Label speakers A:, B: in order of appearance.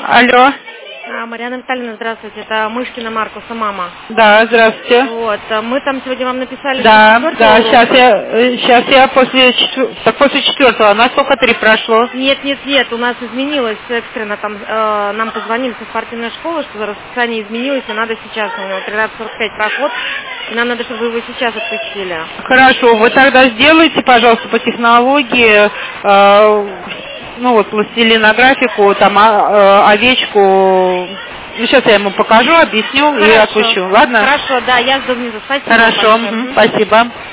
A: Алло.
B: Марьяна Витальевна, здравствуйте. Это Мышкина Маркуса мама.
A: Да, здравствуйте.
B: Вот, мы там сегодня вам написали...
A: Да, сейчас я после четвертого. У нас только 3 прошло.
B: Нет, у нас изменилось экстренно. Там нам позвонили со спортивной школы, что расписание изменилось, и надо сейчас. У него 13:45 проход, и нам надо, чтобы вы его сейчас отпустили.
A: Хорошо, вы тогда сделайте, пожалуйста, по технологии... пластилина графику, там овечку. Сейчас я ему покажу, объясню. Хорошо. И отпущу. Ладно?
B: Хорошо, да, я жду внизу. Спасибо.
A: Хорошо, спасибо.